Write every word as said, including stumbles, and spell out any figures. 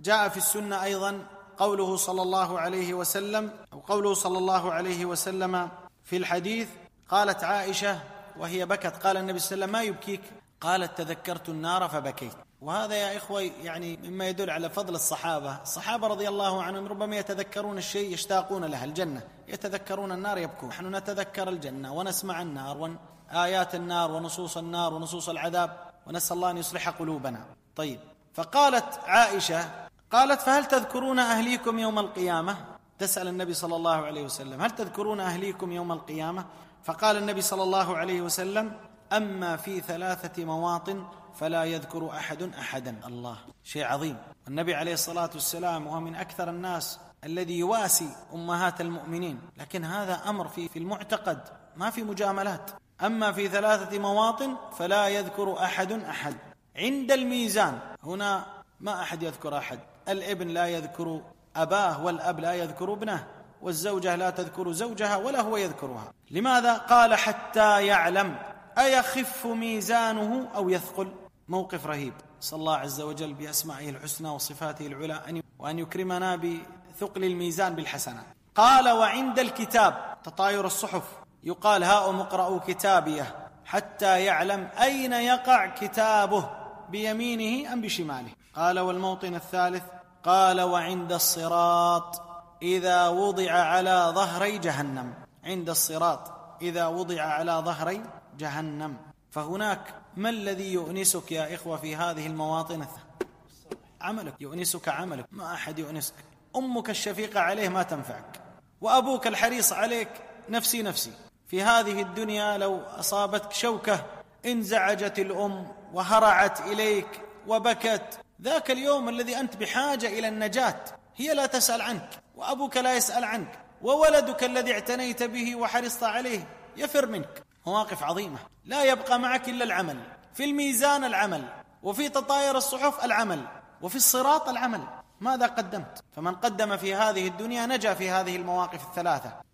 جاء في السنة أيضا قوله صلى الله عليه وسلم أو قوله صلى الله عليه وسلم في الحديث، قالت عائشة وهي بكت قال النبي صلى الله عليه وسلم: ما يبكيك؟ قالت: تذكرت النار فبكيت. وهذا يا إخوة يعني مما يدل على فضل الصحابة. الصحابة رضي الله عنهم ربما يتذكرون الشيء يشتاقون له، الجنة، يتذكرون النار يبكون. نحن نتذكر الجنة ونسمع النار وآيات النار ونصوص النار ونصوص العذاب، ونسأل الله أن يصلح قلوبنا. طيب، فقالت عائشة قالت: فهل تذكرون أهليكم يوم القيامة؟ تسأل النبي صلى الله عليه وسلم: هل تذكرون أهليكم يوم القيامة؟ فقال النبي صلى الله عليه وسلم: أما في ثلاثة مواطن فلا يذكر أحد أحدا. الله، شيء عظيم. والنبي عليه الصلاة والسلام وهو من أكثر الناس الذي يواسي أمهات المؤمنين، لكن هذا أمر في في المعتقد، ما في مجاملات. أما في ثلاثة مواطن فلا يذكر أحد أحد. عند الميزان هنا ما أحد يذكر أحد، الابن لا يذكر أباه، والأب لا يذكر ابنه، والزوجة لا تذكر زوجها ولا هو يذكرها. لماذا؟ قال: حتى يعلم أيخف ميزانه أو يثقل. موقف رهيب. صلى الله عز وجل بأسمائه الحسنى وصفاته العلى وأن يكرمنا بثقل الميزان بالحسنات. قال: وعند الكتاب، تطاير الصحف، يقال: هاؤم اقرأوا كتابيه، حتى يعلم أين يقع كتابه، بيمينه أم بشماله. قال: والموطن الثالث، قال: وعند الصراط إذا وضع على ظهري جهنم. عند الصراط إذا وضع على ظهري جهنم. فهناك ما الذي يؤنسك يا إخوة في هذه المواطن؟ عملك يؤنسك، عملك، ما أحد يؤنسك. أمك الشفيقة عليه ما تنفعك، وأبوك الحريص عليك نفسي نفسي. في هذه الدنيا لو أصابتك شوكة انزعجت الأم وهرعت إليك وبكت. ذاك اليوم الذي أنت بحاجة إلى النجاة هي لا تسأل عنك، وأبوك لا يسأل عنك، وولدك الذي اعتنيت به وحرصت عليه يفر منك. مواقف عظيمة. لا يبقى معك إلا العمل. في الميزان العمل، وفي تطاير الصحف العمل، وفي الصراط العمل. ماذا قدمت؟ فمن قدم في هذه الدنيا نجا في هذه المواقف الثلاثة.